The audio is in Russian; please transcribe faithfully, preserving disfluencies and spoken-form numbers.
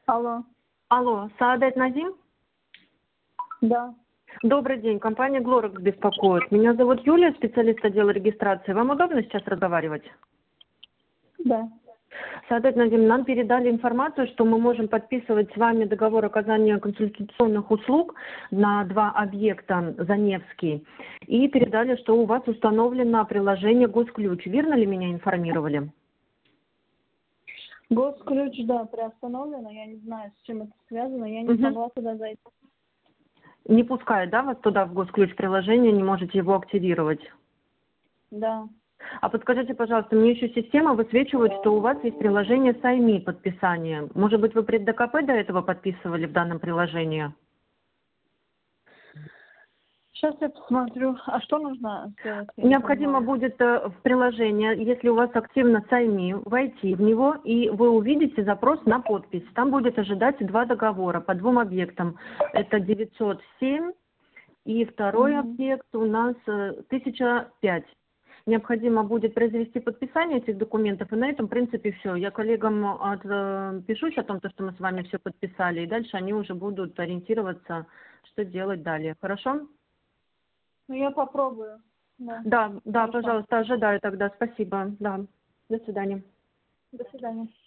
Алло. Алло, Саадет Назим? Да. Добрый день, компания Глорекс беспокоит. Меня зовут Юлия, специалист отдела регистрации. Вам удобно сейчас разговаривать? Да. Саадет Назим, нам передали информацию, что мы можем подписывать с вами договор оказания консультационных услуг на два объекта за Невский. И передали, что у вас установлено приложение Госключ. Верно ли меня информировали? Госключ, да, приостановлено. Я не знаю, с чем это связано. Я не Угу. смогла туда зайти. Не пускает, да, вас туда в Госключ приложение, не можете его активировать? Да. А подскажите, пожалуйста, мне еще система высвечивает, что у вас есть приложение Сайми подписание. Может быть, вы пред ДКП до этого подписывали в данном приложении? Сейчас я посмотрю. А что нужно сделать? Я не Необходимо понимаю. будет э, в приложение, если у вас активно Сайми, войти в него, и вы увидите запрос на подпись. Там будет ожидать два договора по двум объектам. Это девятьсот семь, и второй Угу. объект у нас э, тысяча пять. Необходимо будет произвести подписание этих документов, и на этом, в принципе, все. Я коллегам отпишусь о том, что мы с вами все подписали, и дальше они уже будут ориентироваться, что делать далее. Хорошо? Ну, я попробую. Да. Да, да, Хорошо. пожалуйста, ожидаю тогда. Спасибо. Да. До свидания. До свидания.